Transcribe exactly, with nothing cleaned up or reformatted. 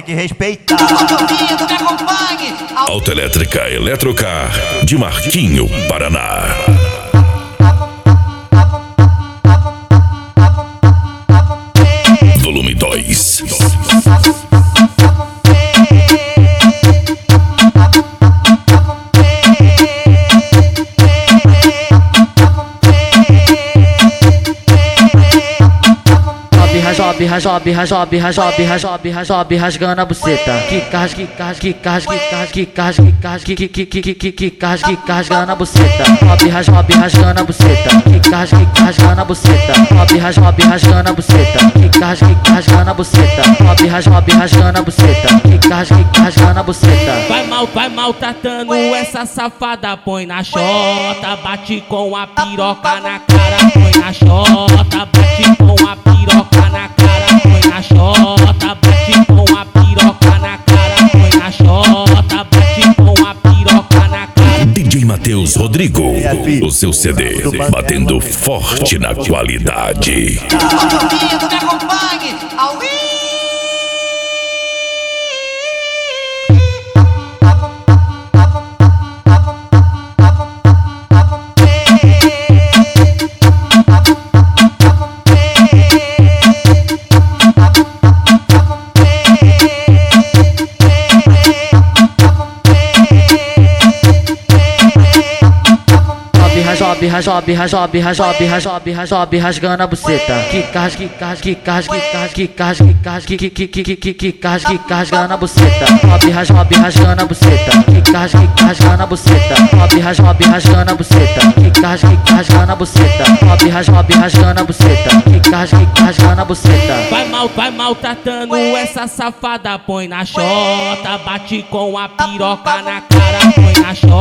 que respeitar. Me acompanhe. Autoelétrica Eletrocar de Marquinho, Paraná. Volume dois. Sobe, sobe, sobe, sobe, sobe, sobe, rasgando a buceta. Que carras, que carras, que carras, que carras, que carras, que carras, que que que que que que carras, que rasgando a buceta. Sobe, sobe, rasgando a buceta. Que carras, que rasgando a buceta. Sobe, sobe, rasgando a buceta. Que carras, que rasgando a buceta. Sobe, sobe, rasgando a buceta. Que carras, que rasgando a buceta. Vai mal, vai maltratando essa safada, põe na xota, bate com a piroca na cara, põe na xota, bate com a piroca na cara, põe na xota, bate com a piroca na cara, põe na xota, bate com a piroca na cara. D J Matheus Rodrigo, o seu C D batendo forte na qualidade. Me acompanhe. Ao Sobe, sobe, sobe, sobe, sobe, sobe, rasgando a buceta. Que carras, que carras, que carras, que carras, que carras, que carras, que que que que que que carras, que rasgando a buceta. Sobe, sobe, rasgando a buceta. Que carras, que rasgando a buceta. Sobe, sobe, rasgando a buceta. Que carras, que rasgando a buceta. Sobe, sobe, rasgando a buceta. Que carras, que rasgando a buceta. Vai mal, vai maltratando essa safada, põe na xota, bate com a piroca na cara, põe na xota.